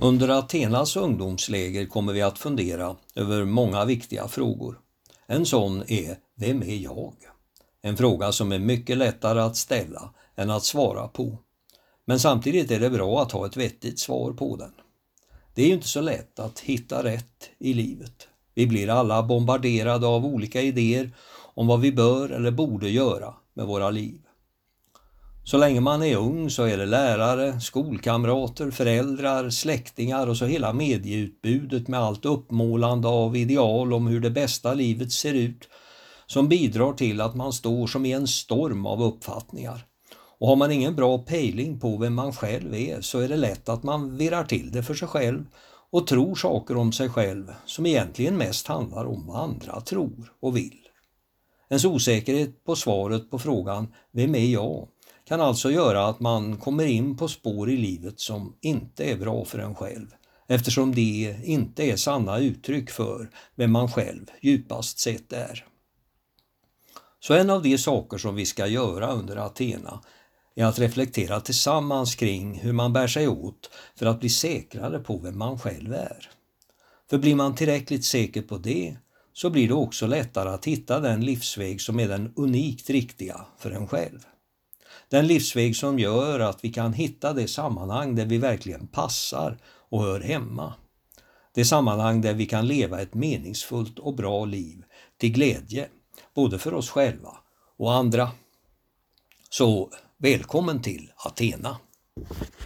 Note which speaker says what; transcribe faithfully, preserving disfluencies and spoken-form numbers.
Speaker 1: Under Athenas ungdomsläger kommer vi att fundera över många viktiga frågor. En sån är: vem är jag? En fråga som är mycket lättare att ställa än att svara på. Men samtidigt är det bra att ha ett vettigt svar på den. Det är ju inte så lätt att hitta rätt i livet. Vi blir alla bombarderade av olika idéer om vad vi bör eller borde göra med våra liv. Så länge man är ung så är det lärare, skolkamrater, föräldrar, släktingar och så hela medieutbudet med allt uppmålande av ideal om hur det bästa livet ser ut som bidrar till att man står som i en storm av uppfattningar. Och har man ingen bra pejling på vem man själv är så är det lätt att man virrar till det för sig själv och tror saker om sig själv som egentligen mest handlar om vad andra tror och vill. Ens osäkerhet på svaret på frågan "vem är jag?" kan alltså göra att man kommer in på spår i livet som inte är bra för en själv, eftersom det inte är sanna uttryck för vem man själv djupast sett är. Så en av de saker som vi ska göra under Athena är att reflektera tillsammans kring hur man bär sig åt för att bli säkrare på vem man själv är. För blir man tillräckligt säker på det så blir det också lättare att hitta den livsväg som är den unikt riktiga för en själv. Den livsväg som gör att vi kan hitta det sammanhang där vi verkligen passar och hör hemma. Det sammanhang där vi kan leva ett meningsfullt och bra liv till glädje både för oss själva och andra. Så välkommen till Athena!